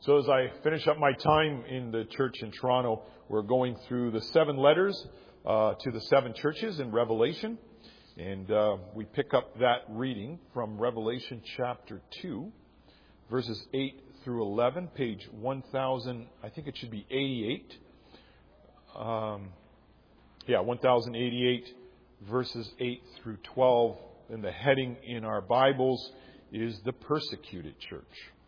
So as I finish up my time in the church in Toronto, we're going through the 7 letters to the 7 churches in Revelation. And we pick up that reading from Revelation chapter 2, verses 8 through 11, page 1000, I think it should be 88. 1088, verses 8 through 12. And the heading in our Bibles is the persecuted church.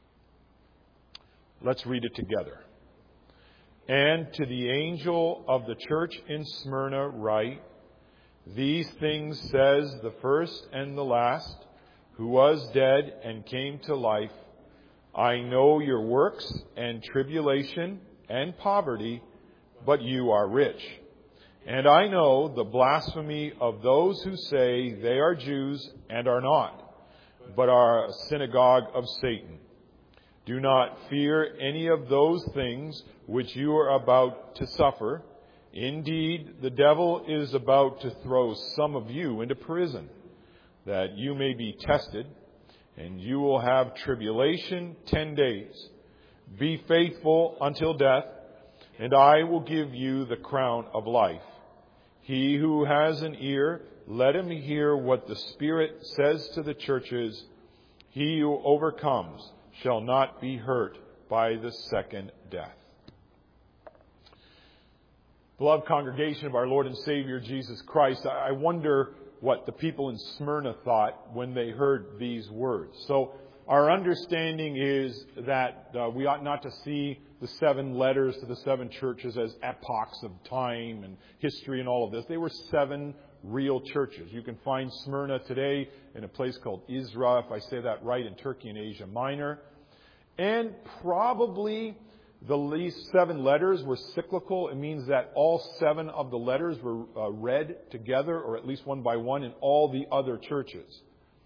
Let's read it together. And to the angel of the church in Smyrna write, these things says the first and the last, who was dead and came to life. I know your works and tribulation and poverty, but you are rich. And I know the blasphemy of those who say they are Jews and are not, but are a synagogue of Satan. Do not fear any of those things which you are about to suffer. Indeed, the devil is about to throw some of you into prison, that you may be tested, and you will have tribulation 10 days. Be faithful until death, and I will give you the crown of life. He who has an ear, let him hear what the Spirit says to the churches. He who overcomes shall not be hurt by the second death. Beloved congregation of our Lord and Savior Jesus Christ, I wonder what the people in Smyrna thought when they heard these words. So our understanding is that we ought not to see the 7 letters to the 7 churches as epochs of time and history and all of this. They were 7 real churches. You can find Smyrna today in a place called Izra, if I say that right, in Turkey and Asia Minor. And probably the least 7 letters were cyclical. It means that all 7 of the letters were read together, or at least one by one, in all the other churches.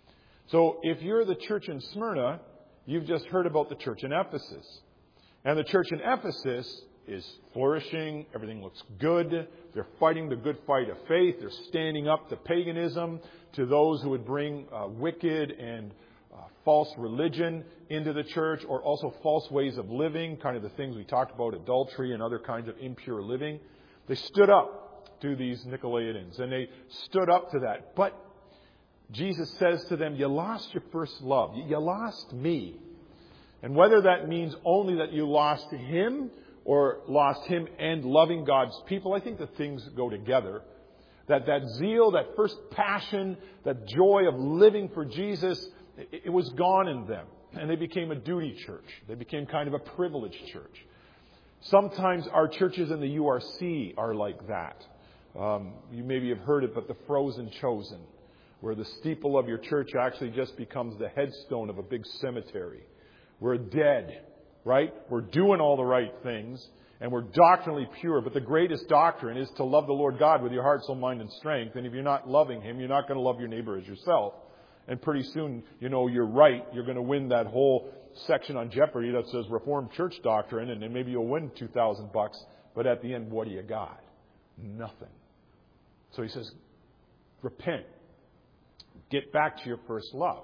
So if you're the church in Smyrna, you've just heard about the church in Ephesus. And the church in Ephesus is flourishing. Everything looks good. They're fighting the good fight of faith. They're standing up to paganism, to those who would bring wicked and false religion into the church, or also false ways of living, kind of the things we talked about, adultery and other kinds of impure living. They stood up to these Nicolaitans, and they stood up to that. But Jesus says to them, you lost your first love. You lost me. And whether that means only that you lost Him or lost Him and loving God's people, I think the things go together. That zeal, that first passion, that joy of living for Jesus, it was gone in them. And they became a duty church. They became kind of a privileged church. Sometimes our churches in the URC are like that. You maybe have heard it, but the Frozen Chosen, where the steeple of your church actually just becomes the headstone of a big cemetery. We're dead, right? We're doing all the right things, and we're doctrinally pure. But the greatest doctrine is to love the Lord God with your heart, soul, mind, and strength. And if you're not loving Him, you're not going to love your neighbor as yourself. And pretty soon, you're right. You're going to win that whole section on Jeopardy that says Reformed Church Doctrine, and then maybe you'll win $2,000. But at the end, what do you got? Nothing. So He says, repent. Get back to your first love.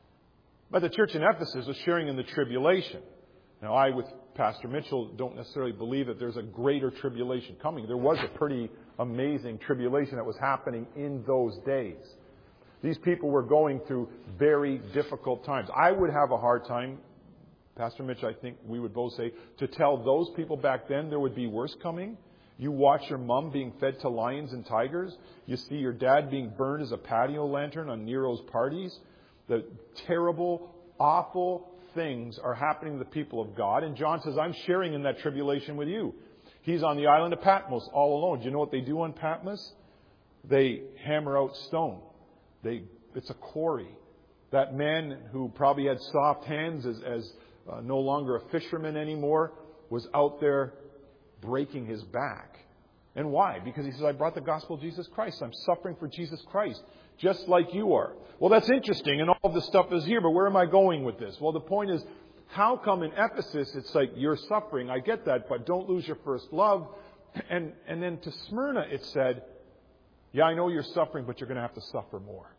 But the church in Ephesus was sharing in the tribulation. Now, I, with Pastor Mitchell, don't necessarily believe that there's a greater tribulation coming. There was a pretty amazing tribulation that was happening in those days. These people were going through very difficult times. I would have a hard time, Pastor Mitch, I think we would both say, to tell those people back then there would be worse coming. You watch your mom being fed to lions and tigers. You see your dad being burned as a patio lantern on Nero's parties. The terrible, awful things are happening to the people of God. And John says, I'm sharing in that tribulation with you. He's on the island of Patmos all alone. Do you know what they do on Patmos? They hammer out stone. It's a quarry. That man who probably had soft hands as no longer a fisherman anymore was out there breaking his back. And why? Because he says, I brought the gospel of Jesus Christ. I'm suffering for Jesus Christ, just like you are. Well, that's interesting, and all of this stuff is here, but where am I going with this? Well, the point is, how come in Ephesus it's like you're suffering? I get that, but don't lose your first love. And then to Smyrna it said, yeah, I know you're suffering, but you're going to have to suffer more.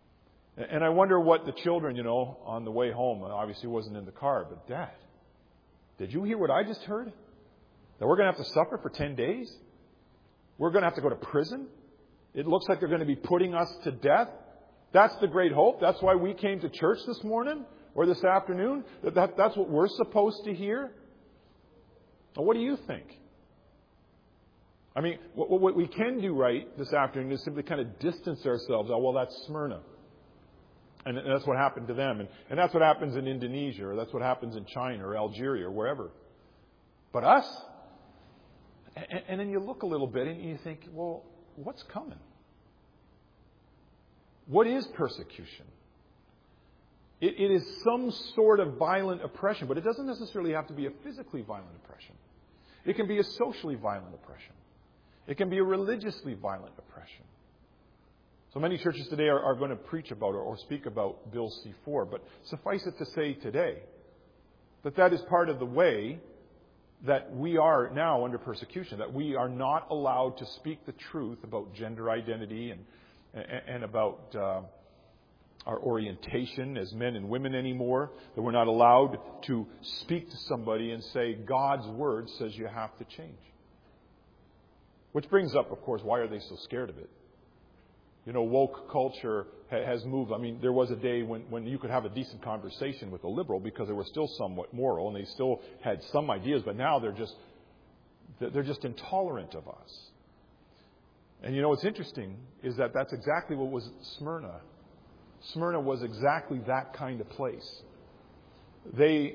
And I wonder what the children, on the way home, obviously wasn't in the car, but Dad, Did you hear what I just heard? That we're going to have to suffer for 10 days? We're going to have to go to prison? It looks like they're going to be putting us to death? That's the great hope. That's why we came to church this morning or this afternoon. That's what we're supposed to hear. Well, what do you think? I mean, what we can do right this afternoon is simply kind of distance ourselves. Oh, well, that's Smyrna. And that's what happened to them. And that's what happens in Indonesia, or that's what happens in China or Algeria or wherever. But us? And then you look a little bit and you think, well, what's coming? What is persecution? It is some sort of violent oppression, but it doesn't necessarily have to be a physically violent oppression. It can be a socially violent oppression. It can be a religiously violent oppression. So many churches today are going to preach about or speak about Bill C-4, but suffice it to say today that is part of the way that we are now under persecution, that we are not allowed to speak the truth about gender identity and about our orientation as men and women anymore, that we're not allowed to speak to somebody and say, God's word says you have to change. Which brings up, of course, why are they so scared of it? You know, woke culture has moved. I mean, there was a day when you could have a decent conversation with a liberal because they were still somewhat moral and they still had some ideas, but now they're just intolerant of us. And you know what's interesting is that that's exactly what was Smyrna. Smyrna was exactly that kind of place. They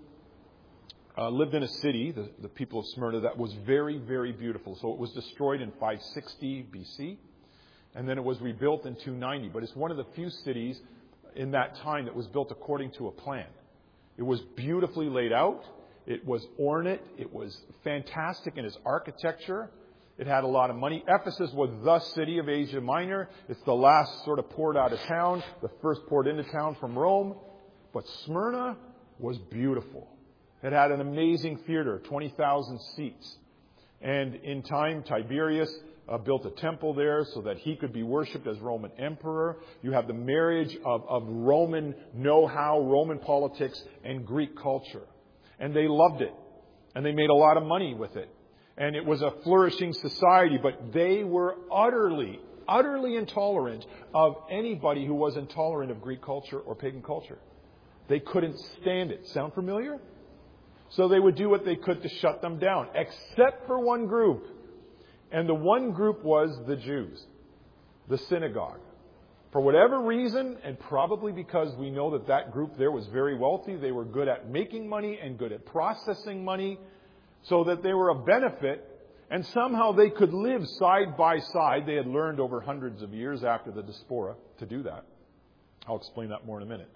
lived in a city, the people of Smyrna, that was very, very beautiful. So it was destroyed in 560 BC, and then it was rebuilt in 290. But it's one of the few cities in that time that was built according to a plan. It was beautifully laid out. It was ornate. It was fantastic in its architecture. It had a lot of money. Ephesus was the city of Asia Minor. It's the last sort of port out of town, the first port into town from Rome. But Smyrna was beautiful. It had an amazing theater, 20,000 seats. And in time, Tiberius built a temple there so that he could be worshipped as Roman emperor. You have the marriage of Roman know-how, Roman politics, and Greek culture. And they loved it. And they made a lot of money with it. And it was a flourishing society, but they were utterly intolerant of anybody who was intolerant of Greek culture or pagan culture. They couldn't stand it. Sound familiar? So they would do what they could to shut them down, except for one group. And the one group was the Jews, the synagogue. For whatever reason, and probably because we know that group there was very wealthy, they were good at making money and good at processing money, so that they were a benefit, and somehow they could live side by side. They had learned over hundreds of years after the diaspora to do that. I'll explain that more in a minute.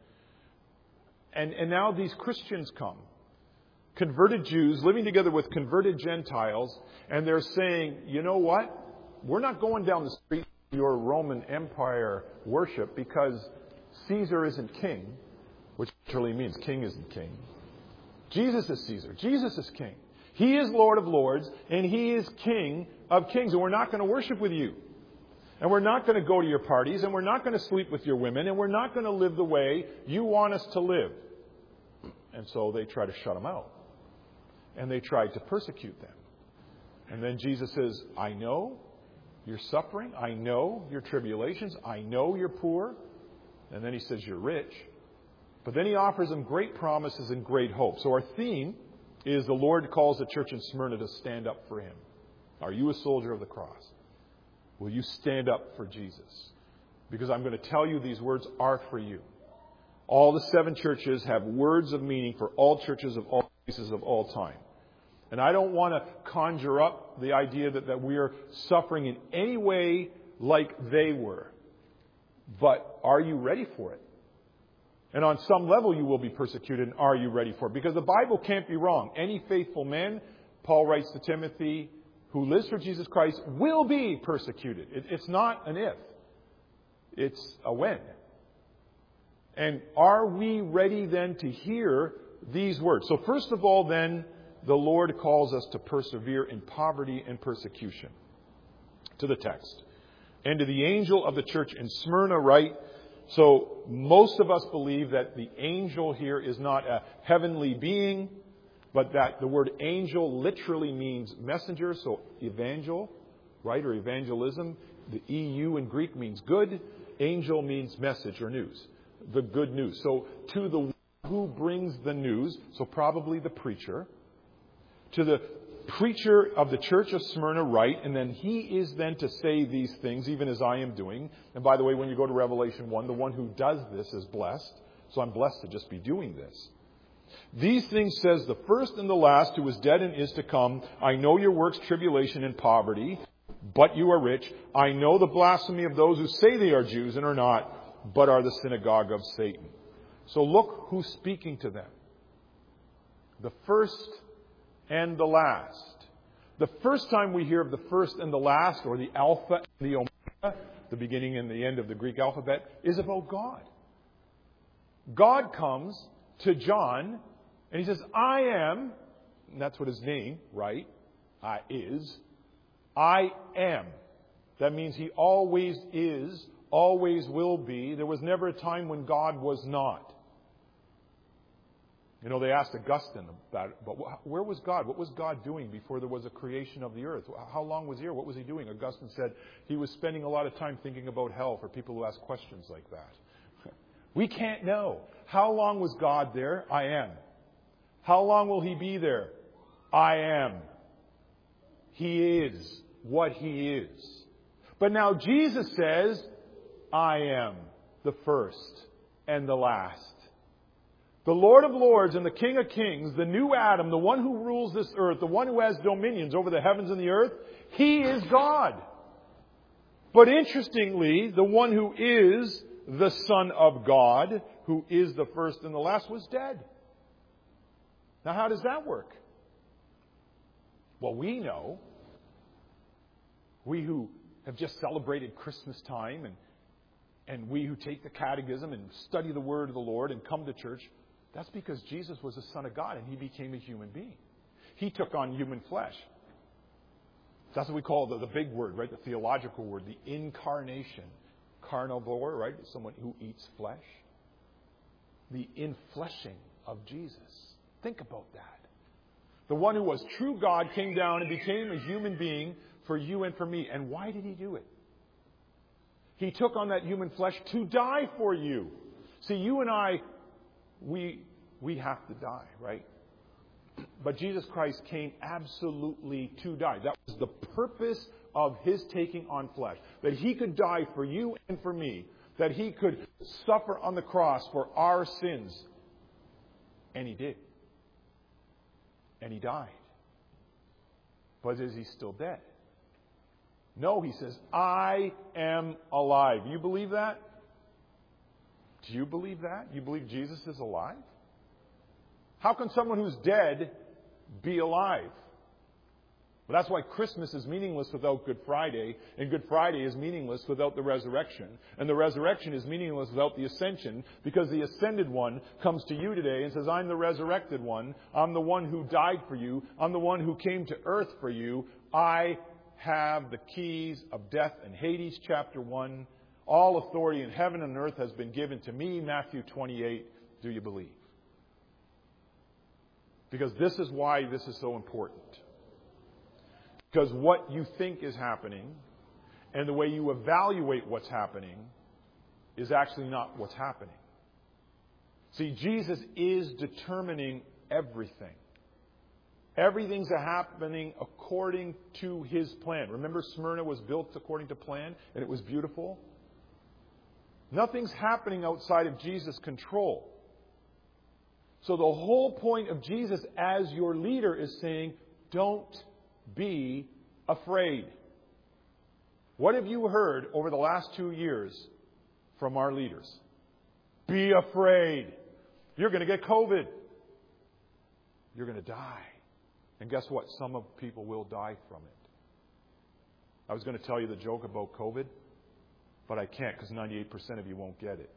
And now these Christians come. Converted Jews living together with converted Gentiles, and they're saying, you know what? We're not going down the street to your Roman Empire worship because Caesar isn't king, which literally means king isn't king. Jesus is Caesar. Jesus is king. He is Lord of Lords, and He is King of Kings, and we're not going to worship with you. And we're not going to go to your parties, and we're not going to sleep with your women, and we're not going to live the way you want us to live. And so they try to shut them out. And they tried to persecute them. And then Jesus says, I know you're suffering. I know your tribulations. I know you're poor. And then He says, you're rich. But then He offers them great promises and great hope. So our theme is the Lord calls the church in Smyrna to stand up for Him. Are you a soldier of the cross? Will you stand up for Jesus? Because I'm going to tell you these words are for you. All the 7 churches have words of meaning for all churches of all places of all time. And I don't want to conjure up the idea that we are suffering in any way like they were. But are you ready for it? And on some level you will be persecuted, and are you ready for it? Because the Bible can't be wrong. Any faithful man, Paul writes to Timothy, who lives for Jesus Christ, will be persecuted. It's not an if. It's a when. And are we ready then to hear these words? So first of all then, the Lord calls us to persevere in poverty and persecution. To the text. And to the angel of the church in Smyrna write. So most of us believe that the angel here is not a heavenly being, but that the word angel literally means messenger, so evangel, right, or evangelism. The EU in Greek means good. Angel means message or news, the good news. So to the one who brings the news, so probably the preacher, to the preacher of the church of Smyrna write, and then he is then to say these things, even as I am doing. And by the way, when you go to Revelation 1, the one who does this is blessed. So I'm blessed to just be doing this. These things says the first and the last, who is dead and is to come. I know your works, tribulation, and poverty, but you are rich. I know the blasphemy of those who say they are Jews and are not, but are the synagogue of Satan. So look who's speaking to them. The first and the last. The first time we hear of the first and the last, or the Alpha and the Omega, the beginning and the end of the Greek alphabet, is about God. God comes to John and he says, I am, and that's what his name, right, is. I am. That means he always is, always will be. There was never a time when God was not. You know, they asked Augustine about it, but where was God? What was God doing before there was a creation of the earth? How long was he here? What was he doing? Augustine said he was spending a lot of time thinking about hell for people who ask questions like that. We can't know. How long was God there? I am. How long will he be there? I am. He is what he is. But now Jesus says, I am the first and the last. The Lord of Lords and the King of Kings, the new Adam, the one who rules this earth, the one who has dominions over the heavens and the earth, he is God. But interestingly, the one who is the Son of God, who is the first and the last, was dead. Now, how does that work? Well, we know, we who have just celebrated Christmas time and we who take the catechism and study the word of the Lord and come to church, that's because Jesus was the Son of God and he became a human being. He took on human flesh. That's what we call the big word, right? The theological word, the incarnation. Carnivore, right? Someone who eats flesh. The infleshing of Jesus. Think about that. The one who was true God came down and became a human being for you and for me. And why did he do it? He took on that human flesh to die for you. See, you and I, we have to die, right? But Jesus Christ came absolutely to die. That was the purpose of his taking on flesh. That he could die for you and for me. That he could suffer on the cross for our sins. And he did. And he died. But is he still dead? No, he says, I am alive. You believe that? Do you believe that? You believe Jesus is alive? How can someone who's dead be alive? Well, that's why Christmas is meaningless without Good Friday, and Good Friday is meaningless without the resurrection, and the resurrection is meaningless without the ascension, because the ascended one comes to you today and says, I'm the resurrected one. I'm the one who died for you. I'm the one who came to earth for you. I have the keys of death and Hades, chapter 1. All authority in heaven and earth has been given to me, Matthew 28. Do you believe? Because this is why this is so important. Because what you think is happening and the way you evaluate what's happening is actually not what's happening. See, Jesus is determining everything. Everything's happening according to his plan. Remember, Smyrna was built according to plan and it was beautiful? Nothing's happening outside of Jesus' control. So the whole point of Jesus as your leader is saying, don't be afraid. What have you heard over the last 2 years from our leaders? Be afraid. You're going to get COVID. You're going to die. And guess what? Some of people will die from it. I was going to tell you the joke about COVID, but I can't because 98% of you won't get it.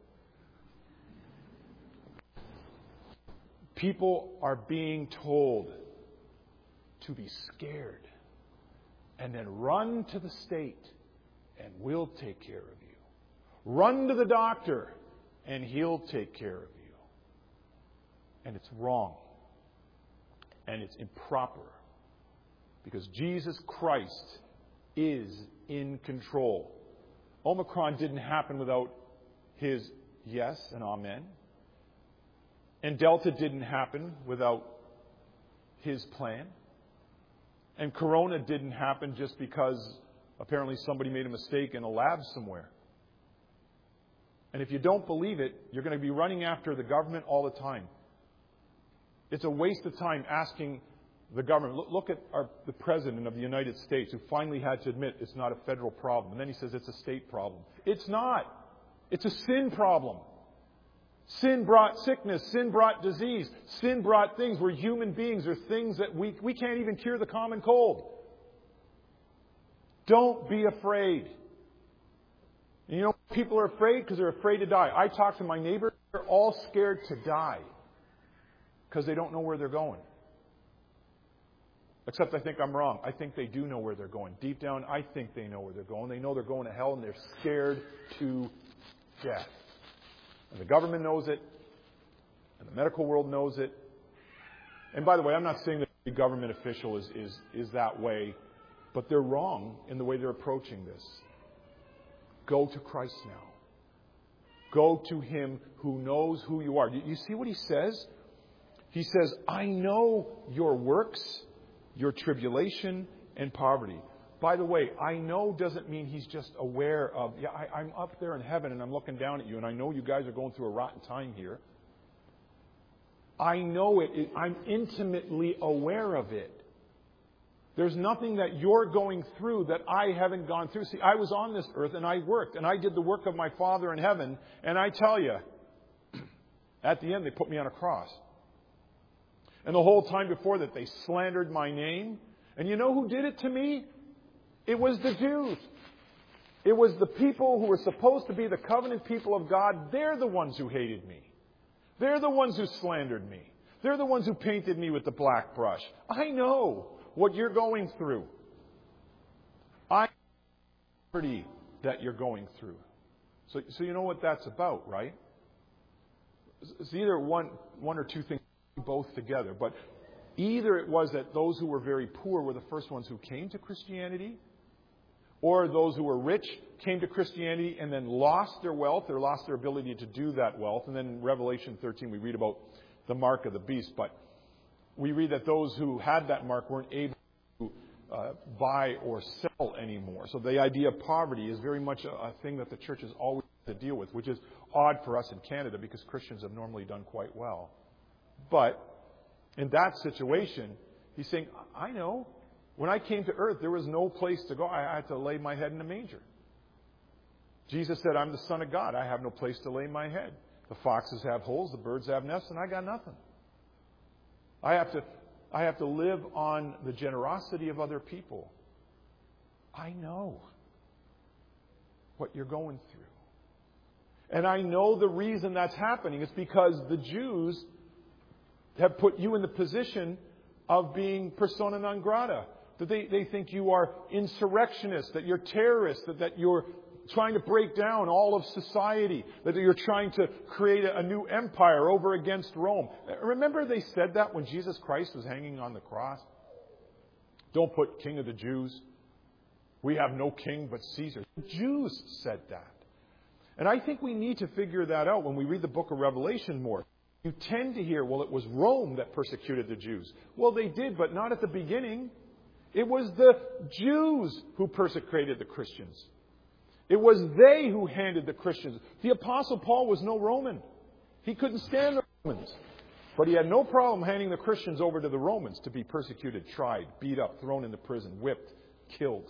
People are being told to be scared and then run to the state and we'll take care of you. Run to the doctor and he'll take care of you. And it's wrong. And it's improper. Because Jesus Christ is in control. Omicron didn't happen without His yes and amen. And Delta didn't happen without His plan. And Corona didn't happen just because apparently somebody made a mistake in a lab somewhere. And if you don't believe it, you're going to be running after the government all the time. It's a waste of time asking the government. Look at the President of the United States, who finally had to admit it's not a federal problem. And then he says it's a state problem. It's not. It's a sin problem. Sin brought sickness. Sin brought disease. Sin brought things. We're human beings. There's things that we can't even cure the common cold. Don't be afraid. And you know, people are afraid because they're afraid to die. I talk to my neighbors. They're all scared to die because they don't know where they're going. Except I think I'm wrong. I think they do know where they're going. Deep down, I think they know where they're going. They know they're going to hell, and they're scared to death. And the government knows it, and the medical world knows it. And by the way, I'm not saying that the government official is that way, but they're wrong in the way they're approaching this. Go to Christ now. Go to Him who knows who you are. You see what He says? He says, I know your works, your tribulation and poverty. By the way, I know doesn't mean He's just aware of, I'm up there in heaven and I'm looking down at you and I know you guys are going through a rotten time here. I know it. I'm intimately aware of it. There's nothing that you're going through that I haven't gone through. See, I was on this earth and I worked and I did the work of my Father in heaven. And I tell you, at the end they put me on a cross. And the whole time before that they slandered my name. And you know who did it to me? It was the Jews. It was the people who were supposed to be the covenant people of God. They're the ones who hated me. They're the ones who slandered me. They're the ones who painted me with the black brush. I know what you're going through. I know the poverty that you're going through. So you know what that's about, right? It's either one or two things, both together. But either it was that those who were very poor were the first ones who came to Christianity, or those who were rich came to Christianity and then lost their wealth or lost their ability to do that wealth. And then in Revelation 13 we read about the mark of the beast. But we read that those who had that mark weren't able to buy or sell anymore. So the idea of poverty is very much a thing that the church has always had to deal with, which is odd for us in Canada because Christians have normally done quite well. But in that situation, he's saying, I know. When I came to earth, there was no place to go. I had to lay my head in a manger. Jesus said, I'm the Son of God. I have no place to lay my head. The foxes have holes, the birds have nests, and I got nothing. I have to live on the generosity of other people. I know what you're going through. And I know the reason that's happening is because the Jews have put you in the position of being persona non grata. That they think you are insurrectionists, that you're terrorists, that you're trying to break down all of society, that you're trying to create a new empire over against Rome. Remember they said that when Jesus Christ was hanging on the cross? Don't put King of the Jews. We have no king but Caesar. The Jews said that. And I think we need to figure that out when we read the book of Revelation more. You tend to hear, well, it was Rome that persecuted the Jews. Well, they did, but not at the beginning. It was the Jews who persecuted the Christians. It was they who handed the Christians. The Apostle Paul was no Roman. He couldn't stand the Romans. But he had no problem handing the Christians over to the Romans to be persecuted, tried, beat up, thrown into prison, whipped, killed,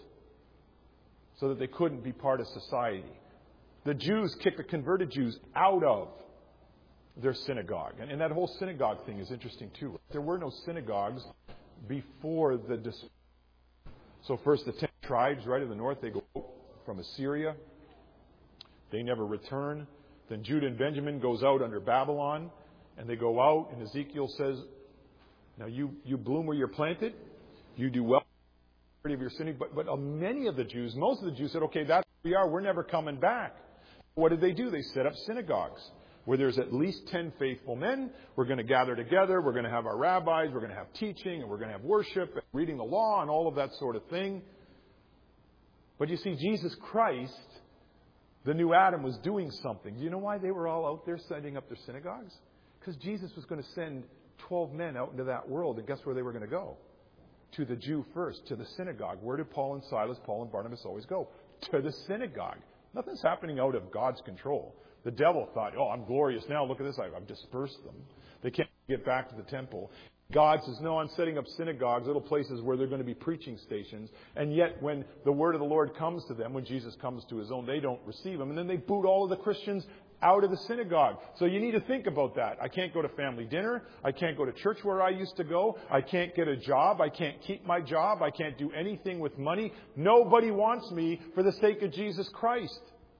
so that they couldn't be part of society. The Jews kicked the converted Jews out of their synagogue. And that whole synagogue thing is interesting too. There were no synagogues before the dispersion. So first the 10 tribes right of the north, they go from Assyria. They never return. Then Judah and Benjamin goes out under Babylon. And they go out, and Ezekiel says, now you bloom where you're planted. You do well of your sinning. But many of the Jews, most of the Jews said, okay, that's where we are. We're never coming back. What did they do? They set up synagogues. where there's at least 10 faithful men. We're going to gather together. We're going to have our rabbis. We're going to have teaching, and we're going to have worship, and reading the law, and all of that sort of thing. But you see, Jesus Christ, the new Adam, was doing something. Do you know why they were all out there setting up their synagogues? Because Jesus was going to send 12 men out into that world, and guess where they were going to go? To the Jew first, to the synagogue. Where did Paul and Silas, Paul and Barnabas always go? To the synagogue. Nothing's happening out of God's control. The devil thought, oh, I'm glorious now. Look at this. I've dispersed them. They can't get back to the temple. God says, no, I'm setting up synagogues, little places where they're going to be preaching stations. And yet when the word of the Lord comes to them, when Jesus comes to his own, they don't receive him. And then they boot all of the Christians out of the synagogue. So you need to think about that. I can't go to family dinner. I can't go to church where I used to go. I can't get a job. I can't keep my job. I can't do anything with money. Nobody wants me for the sake of Jesus Christ.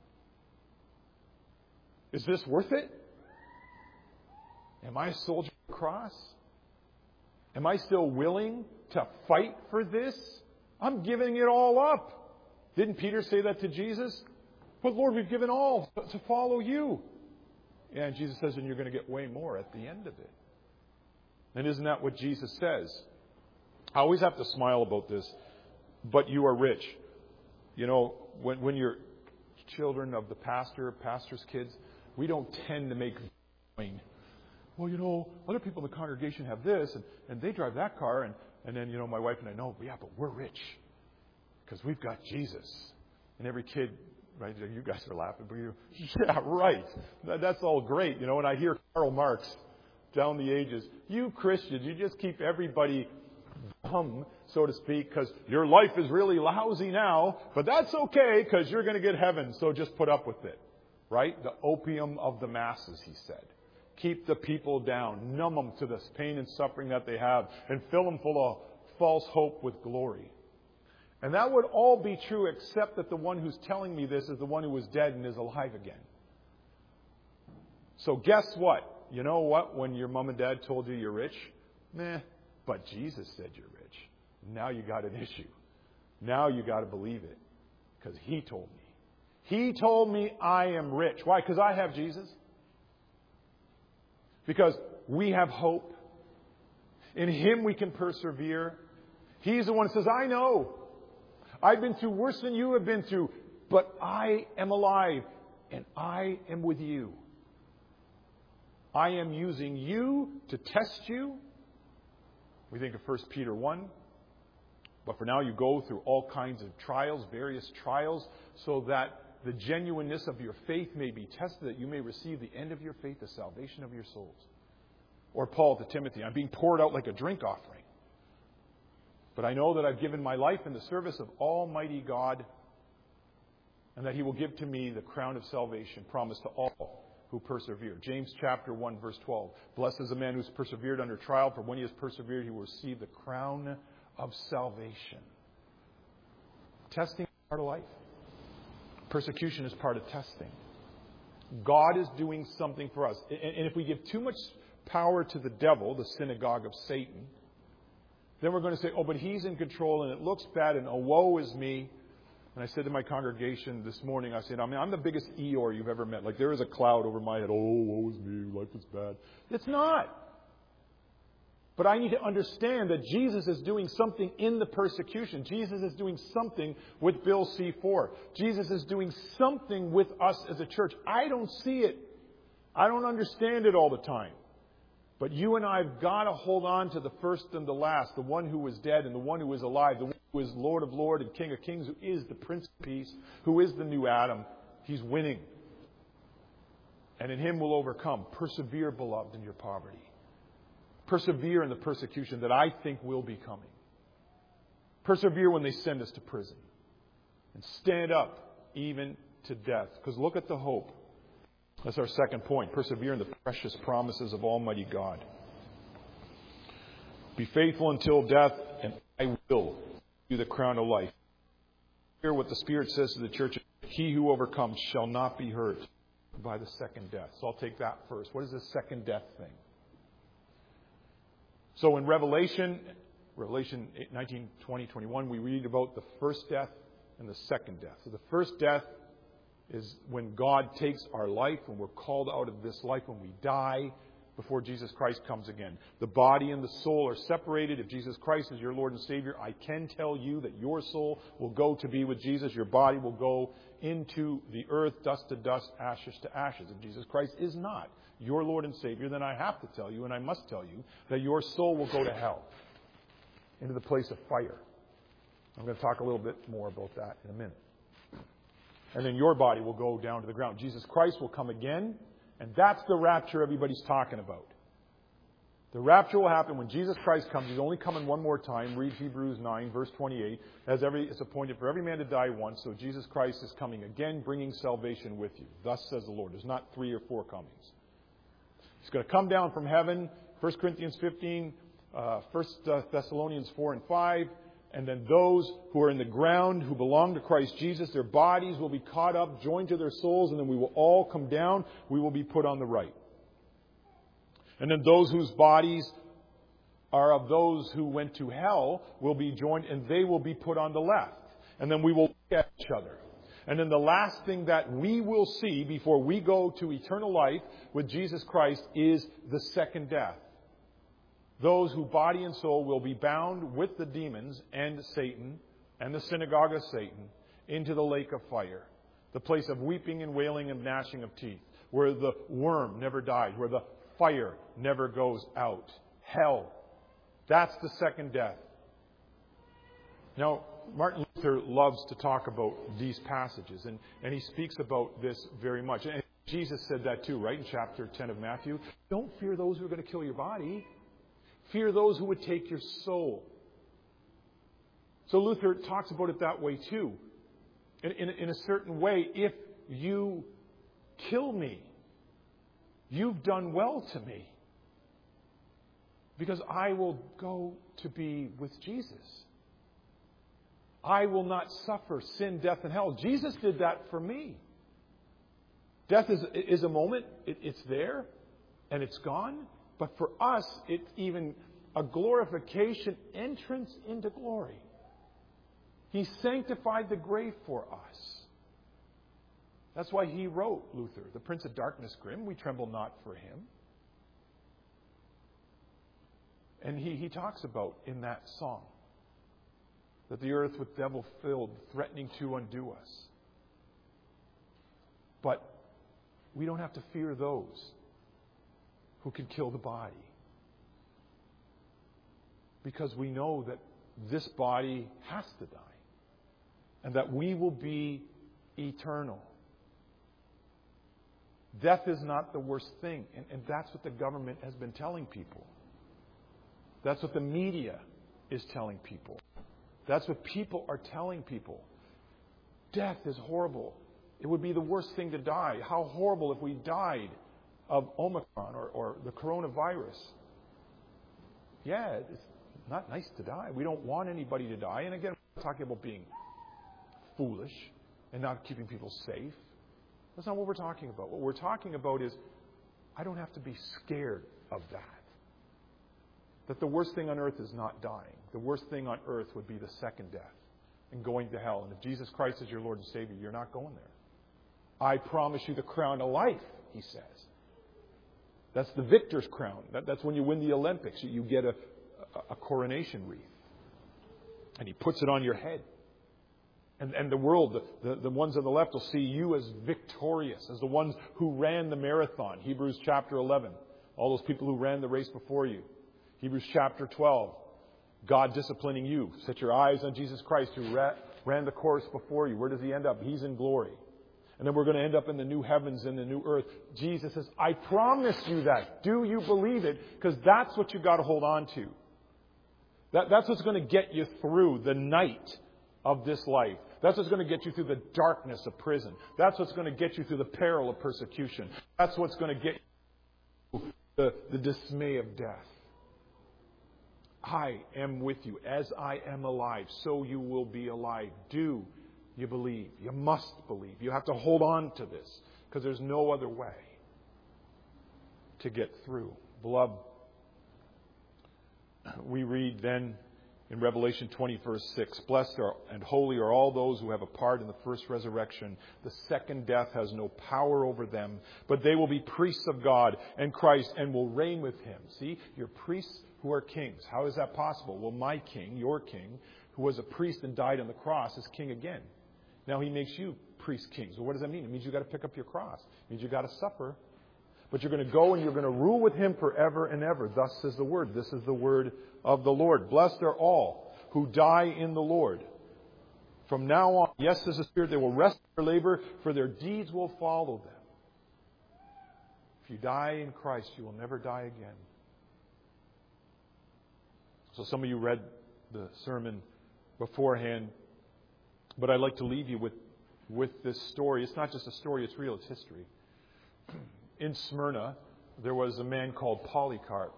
Is this worth it? Am I a soldier of the cross? Am I still willing to fight for this? I'm giving it all up. Didn't Peter say that to Jesus? But Lord, we've given all to follow you. Yeah, and Jesus says, and you're going to get way more at the end of it. And isn't that what Jesus says? I always have to smile about this. But you are rich. You know, when you're children of the pastor's kids, we don't tend to make coin. Well, you know, other people in the congregation have this, and they drive that car, and then, you know, my wife and I know, yeah, but we're rich because we've got Jesus. And every kid, right, you guys are laughing, but you, yeah, right. That's all great, you know, and I hear Karl Marx down the ages, you Christians, you just keep everybody dumb, so to speak, because your life is really lousy now, but that's okay because you're going to get heaven, so just put up with it, right? The opium of the masses, he said. Keep the people down, numb them to this pain and suffering that they have, and fill them full of false hope with glory. And that would all be true, except that the one who's telling me this is the one who was dead and is alive again. So guess what? You know what? When your mom and dad told you you're rich, meh, but Jesus said you're rich. Now you got an issue. Now you got to believe it, because he told me. He told me I am rich. Why? Because I have Jesus. Because we have hope. In him we can persevere. He's the one who says, I know. I've been through worse than you have been through, but I am alive and I am with you. I am using you to test you. We think of 1 Peter 1. But for now you go through all kinds of trials, various trials, so that the genuineness of your faith may be tested, that you may receive the end of your faith, the salvation of your souls. Or Paul to Timothy, I'm being poured out like a drink offering. But I know that I've given my life in the service of Almighty God, and that he will give to me the crown of salvation promised to all who persevere. James chapter 1, verse 12. Blessed is the man who's persevered under trial, for when he has persevered, he will receive the crown of salvation. Testing is part of life. Persecution is part of testing. God is doing something for us. And if we give too much power to the devil, the synagogue of Satan, then we're going to say, oh, but he's in control and it looks bad and oh, woe is me. And I said to my congregation this morning, I said, I'm the biggest Eeyore you've ever met. Like there is a cloud over my head. Oh, woe is me. Life is bad. It's not. But I need to understand that Jesus is doing something in the persecution. Jesus is doing something with Bill C4. Jesus is doing something with us as a church. I don't see it. I don't understand it all the time. But you and I have got to hold on to the first and the last, the one who was dead and the one who is alive, the one who is Lord of Lords and King of Kings, who is the Prince of Peace, who is the new Adam. He's winning. And in him we'll overcome. Persevere, beloved, in your poverty. Persevere in the persecution that I think will be coming. Persevere when they send us to prison. And stand up even to death. Because look at the hope. That's our second point. Persevere in the precious promises of Almighty God. Be faithful until death, and I will give you the crown of life. Hear what the Spirit says to the church. He who overcomes shall not be hurt by the second death. So I'll take that first. What is this second death thing? So in Revelation 19, 20, 21, we read about the first death and the second death. So the first death is when God takes our life, when we're called out of this life, when we die, before Jesus Christ comes again. The body and the soul are separated. If Jesus Christ is your Lord and Savior, I can tell you that your soul will go to be with Jesus. Your body will go into the earth, dust to dust, ashes to ashes. If Jesus Christ is not your Lord and Savior, then I have to tell you, and I must tell you, that your soul will go to hell, into the place of fire. I'm going to talk a little bit more about that in a minute. And then your body will go down to the ground. Jesus Christ will come again. And that's the rapture everybody's talking about. The rapture will happen when Jesus Christ comes. He's only coming one more time. Read Hebrews 9, verse 28. It's appointed for every man to die once. So Jesus Christ is coming again, bringing salvation with you. Thus says the Lord. There's not 3 or 4 comings. He's going to come down from heaven. 1 Corinthians 15, 1 Thessalonians 4 and 5. And then those who are in the ground, who belong to Christ Jesus, their bodies will be caught up, joined to their souls, and then we will all come down. We will be put on the right. And then those whose bodies are of those who went to hell will be joined, and they will be put on the left. And then we will look at each other. And then the last thing that we will see before we go to eternal life with Jesus Christ is the second death. Those who body and soul will be bound with the demons and Satan and the synagogue of Satan into the lake of fire, the place of weeping and wailing and gnashing of teeth, where the worm never dies, where the fire never goes out. Hell. That's the second death. Now, Martin Luther loves to talk about these passages, and he speaks about this very much. And Jesus said that too, right, in chapter 10 of Matthew. Don't fear those who are going to kill your body. Fear those who would take your soul. So Luther talks about it that way too. In a certain way, if you kill me, you've done well to me. Because I will go to be with Jesus. I will not suffer sin, death, and hell. Jesus did that for me. Death is a moment. It's there, and it's gone. But for us, it's even a glorification, entrance into glory. He sanctified the grave for us. That's why he wrote, Luther, the Prince of Darkness grim, we tremble not for him. And he talks about in that song that the earth with devil filled, threatening to undo us. But we don't have to fear those who can kill the body. Because we know that this body has to die. And that we will be eternal. Death is not the worst thing. And that's what the government has been telling people. That's what the media is telling people. That's what people are telling people. Death is horrible. It would be the worst thing to die. How horrible if we died of Omicron or the coronavirus. Yeah, it's not nice to die. We don't want anybody to die. And again, we're not talking about being foolish and not keeping people safe. That's not what we're talking about. What we're talking about is I don't have to be scared of that. That the worst thing on earth is not dying. The worst thing on earth would be the second death and going to hell. And if Jesus Christ is your Lord and Savior, you're not going there. I promise you the crown of life, he says. That's the victor's crown. That's when you win the Olympics. You get a coronation wreath. And he puts it on your head. And the world, the ones on the left will see you as victorious, as the ones who ran the marathon. Hebrews chapter 11. All those people who ran the race before you. Hebrews chapter 12. God disciplining you. Set your eyes on Jesus Christ who ran the course before you. Where does he end up? He's in glory. And then we're going to end up in the new heavens and the new earth. Jesus says, I promise you that. Do you believe it? Because that's what you've got to hold on to. That's what's going to get you through the night of this life. That's what's going to get you through the darkness of prison. That's what's going to get you through the peril of persecution. That's what's going to get you through the dismay of death. I am with you. As I am alive, so you will be alive. Do you believe? You must believe. You have to hold on to this because there's no other way to get through. Beloved, we read then in Revelation 20, verse 6. Blessed and holy are all those who have a part in the first resurrection. The second death has no power over them, but they will be priests of God and Christ and will reign with Him. See, you're priests who are kings. How is that possible? Well, my king, your king, who was a priest and died on the cross, is king again. Now He makes you priest kings. Well, what does that mean? It means you've got to pick up your cross. It means you've got to suffer. But you're going to go and you're going to rule with Him forever and ever. Thus says the Word. This is the word of the Lord. Blessed are all who die in the Lord. From now on, yes, says the Spirit, they will rest their labor, for their deeds will follow them. If you die in Christ, you will never die again. So some of you read the sermon beforehand, but I'd like to leave you with this story. It's not just a story, it's real, it's history. In Smyrna, there was a man called Polycarp.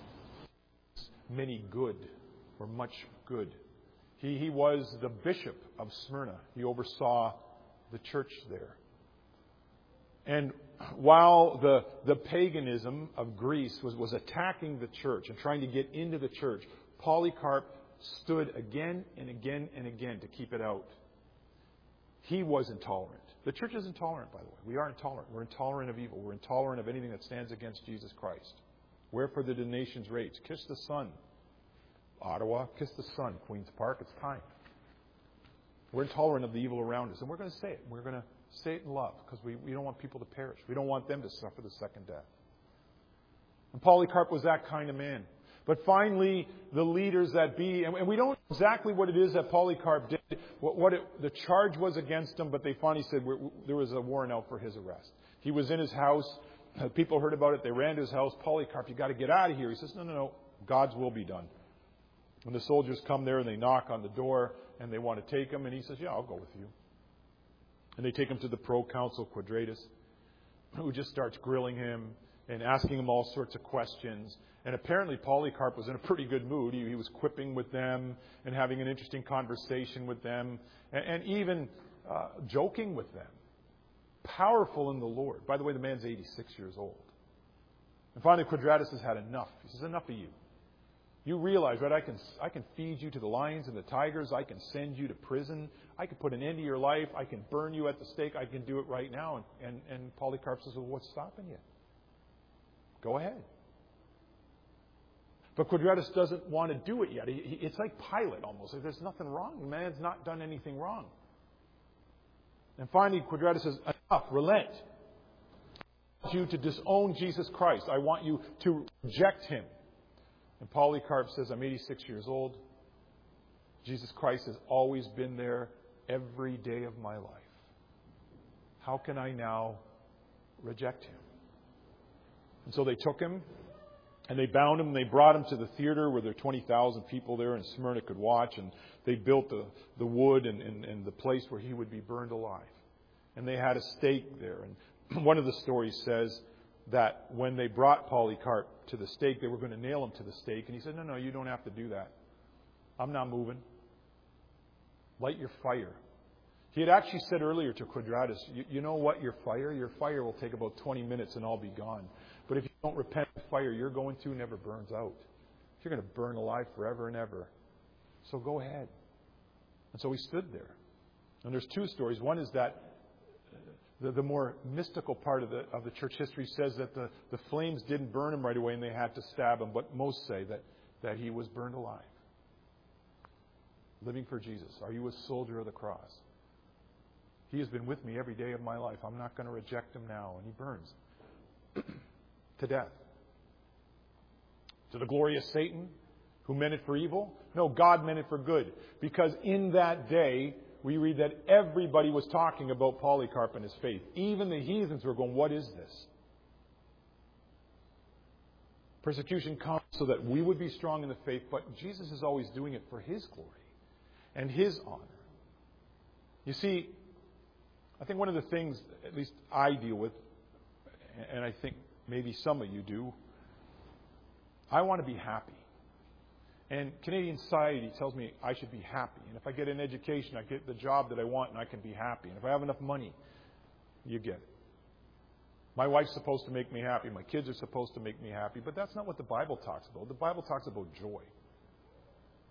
Many good, or much good. He was the bishop of Smyrna. He oversaw the church there. And while the paganism of Greece was attacking the church and trying to get into the church, Polycarp stood again and again and again to keep it out. He was intolerant. The church is intolerant, by the way. We are intolerant. We're intolerant of evil. We're intolerant of anything that stands against Jesus Christ. Wherefore the nations rage. Kiss the Son. Ottawa, kiss the Sun. Queen's Park, it's time. We're intolerant of the evil around us. And we're going to say it. We're going to say it in love because we don't want people to perish. We don't want them to suffer the second death. And Polycarp was that kind of man. But finally, the leaders that be, and we don't know exactly what it is that Polycarp did, the charge was against him, but they finally said there was a warrant out for his arrest. He was in his house. People heard about it. They ran to his house. Polycarp, you got to get out of here. He says, no. God's will be done. And the soldiers come there and they knock on the door and they want to take him. And he says, yeah, I'll go with you. And they take him to the proconsul Quadratus, who just starts grilling him and asking him all sorts of questions. And apparently Polycarp was in a pretty good mood. He was quipping with them and having an interesting conversation with them and even joking with them. Powerful in the Lord. By the way, the man's 86 years old. And finally Quadratus has had enough. He says, enough of you. You realize, right, I can feed you to the lions and the tigers. I can send you to prison. I can put an end to your life. I can burn you at the stake. I can do it right now. And Polycarp says, well, what's stopping you? Go ahead. But Quadratus doesn't want to do it yet. It's like Pilate almost. There's nothing wrong. The man's not done anything wrong. And finally, Quadratus says, enough, relent. I want you to disown Jesus Christ. I want you to reject Him. And Polycarp says, I'm 86 years old. Jesus Christ has always been there every day of my life. How can I now reject Him? And so they took him, and they bound him, and they brought him to the theater where there are 20,000 people there in Smyrna could watch, and they built the wood and the place where he would be burned alive. And they had a stake there. And one of the stories says that when they brought Polycarp to the stake, they were going to nail him to the stake. And he said, no, you don't have to do that. I'm not moving. Light your fire. He had actually said earlier to Quadratus, you know what, your fire will take about 20 minutes and I'll be gone. But if you don't repent, the fire you're going through never burns out. You're going to burn alive forever and ever. So go ahead. And so he stood there. And there's two stories. One is that the more mystical part of the church history says that the flames didn't burn him right away and they had to stab him. But most say that he was burned alive. Living for Jesus. Are you a soldier of the cross? He has been with me every day of my life. I'm not going to reject him now. And he burns to death. To the glory of Satan, who meant it for evil? No, God meant it for good. Because in that day, we read that everybody was talking about Polycarp and his faith. Even the heathens were going, what is this? Persecution comes so that we would be strong in the faith, but Jesus is always doing it for His glory and His honor. You see, I think one of the things, at least I deal with, and I think maybe some of you do, I want to be happy. And Canadian society tells me I should be happy. And if I get an education, I get the job that I want and I can be happy. And if I have enough money, you get it. My wife's supposed to make me happy. My kids are supposed to make me happy. But that's not what the Bible talks about. The Bible talks about joy.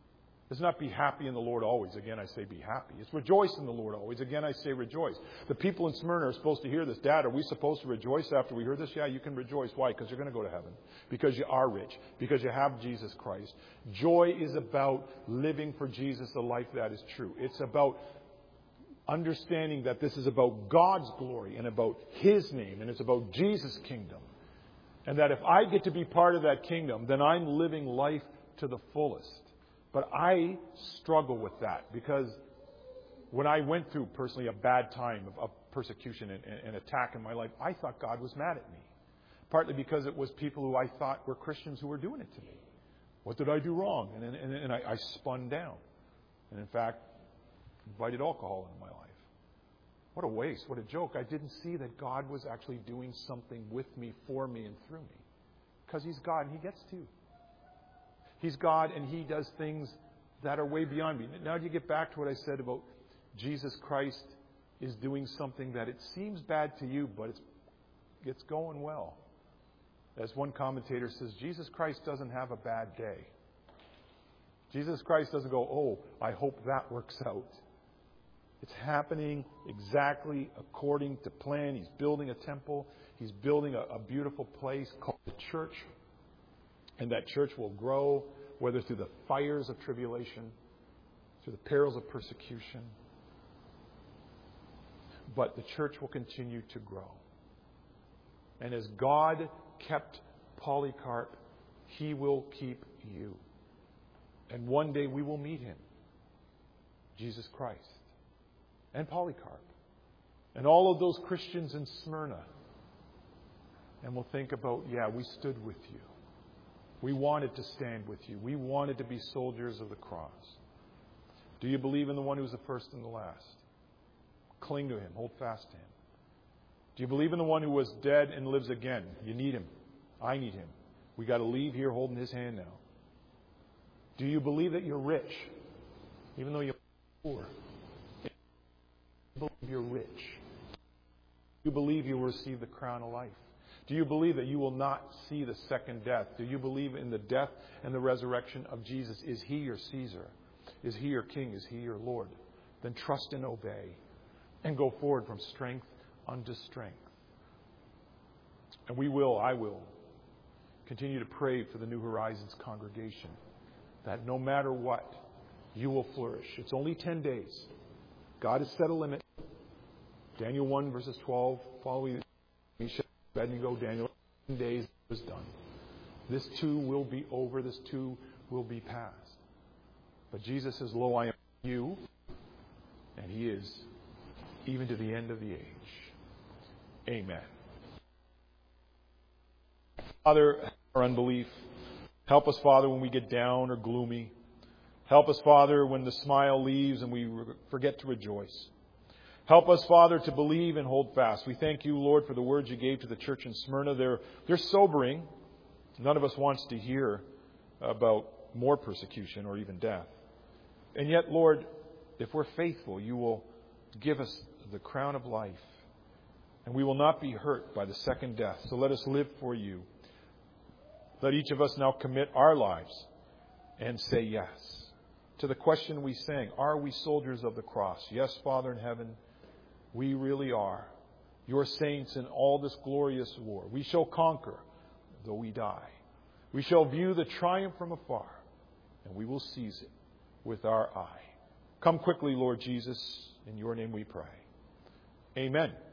It's not be happy in the Lord always. Again, I say be happy. It's rejoice in the Lord always. Again, I say rejoice. The people in Smyrna are supposed to hear this. Dad, are we supposed to rejoice after we heard this? Yeah, you can rejoice. Why? Because you're going to go to heaven. Because you are rich. Because you have Jesus Christ. Joy is about living for Jesus, a life that is true. It's about understanding that this is about God's glory and about His name. And it's about Jesus' kingdom. And that if I get to be part of that kingdom, then I'm living life to the fullest. But I struggle with that because when I went through personally a bad time of persecution and attack in my life, I thought God was mad at me. Partly because it was people who I thought were Christians who were doing it to me. What did I do wrong? And I spun down. And in fact, invited alcohol into my life. What a waste. What a joke. I didn't see that God was actually doing something with me, for me, and through me. Because He's God and He gets to. He's God and He does things that are way beyond me. Now do you get back to what I said about Jesus Christ is doing something that it seems bad to you, but it's going well. As one commentator says, Jesus Christ doesn't have a bad day. Jesus Christ doesn't go, oh, I hope that works out. It's happening exactly according to plan. He's building a temple. He's building a beautiful place called the church. And that church will grow, whether through the fires of tribulation, through the perils of persecution. But the church will continue to grow. And as God kept Polycarp, He will keep you. And one day we will meet Him, Jesus Christ, and Polycarp, and all of those Christians in Smyrna. And we'll think about, yeah, we stood with you. We wanted to stand with you. We wanted to be soldiers of the cross. Do you believe in the one who's the first and the last? Cling to Him. Hold fast to Him. Do you believe in the one who was dead and lives again? You need Him. I need Him. We got to leave here holding His hand now. Do you believe that you're rich, even though you're poor? Do you believe you're rich? Do you believe you will receive the crown of life? Do you believe that you will not see the second death? Do you believe in the death and the resurrection of Jesus? Is He your Caesar? Is He your King? Is He your Lord? Then trust and obey and go forward from strength unto strength. And I will continue to pray for the New Horizons congregation that no matter what, you will flourish. It's only 10 days. God has set a limit. Daniel 1 verses 12, following Meshach, Abednego, Daniel, 10 days was done. This too will be over. This too will be past. But Jesus says, lo, I am with you. And He is even to the end of the age. Amen. Father, our unbelief. Help us, Father, when we get down or gloomy. Help us, Father, when the smile leaves and we forget to rejoice. Help us, Father, to believe and hold fast. We thank you, Lord, for the words you gave to the church in Smyrna. They're sobering. None of us wants to hear about more persecution or even death. And yet, Lord, if we're faithful, you will give us the crown of life. And we will not be hurt by the second death. So let us live for you. Let each of us now commit our lives and say yes to the question we sang. Are we soldiers of the cross? Yes, Father in heaven, we really are. Your saints in all this glorious war. We shall conquer, though we die. We shall view the triumph from afar, and we will seize it with our eye. Come quickly, Lord Jesus. In your name we pray. Amen.